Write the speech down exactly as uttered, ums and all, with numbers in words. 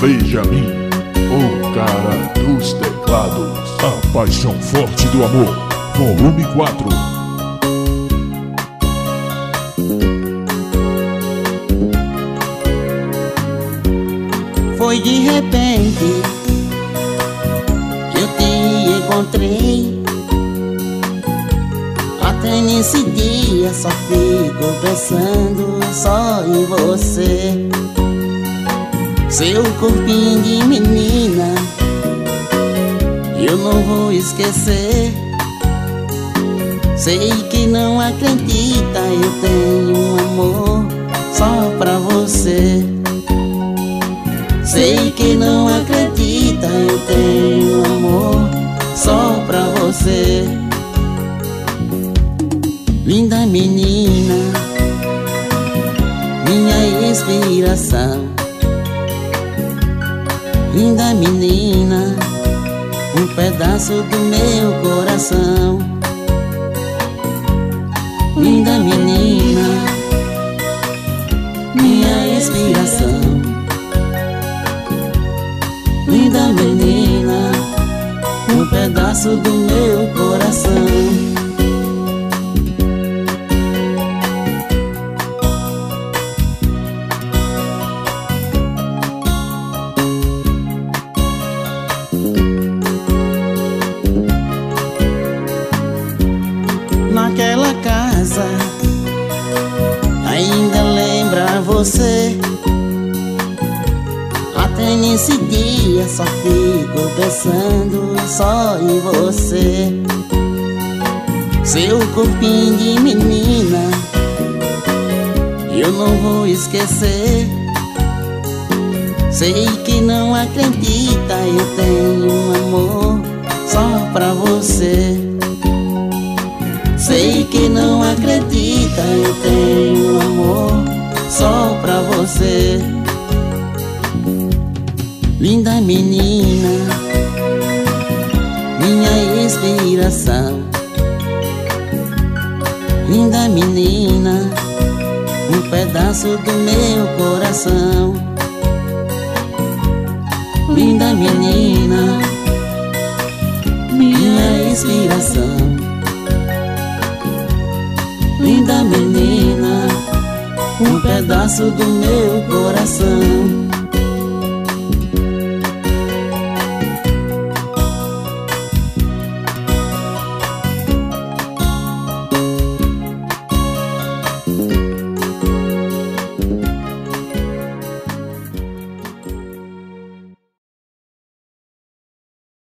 Benjamin, o cara dos teclados. A paixão forte do amor, volume quatro. Foi de repente eu te encontrei. Até nesse dia só fico pensando só em você. Seu corpinho de menina eu não vou esquecer. Sei que não acredita, eu tenho um amor só pra você. Sei que não acredita, eu tenho um amor só pra você. Linda menina, minha inspiração. Linda menina, um pedaço do meu coração. Linda menina, minha inspiração. Linda menina, um pedaço do meu coração. Naquela casa ainda lembra você. Até nesse dia só fico pensando só em você. Seu corpinho de menina eu não vou esquecer. Sei que não acredita, eu tenho um amor só pra você. Sei que não acredita, eu tenho um amor só pra você. Linda menina, minha inspiração. Linda menina, um pedaço do meu coração. Linda menina, minha inspiração. Linda menina, um pedaço do meu coração.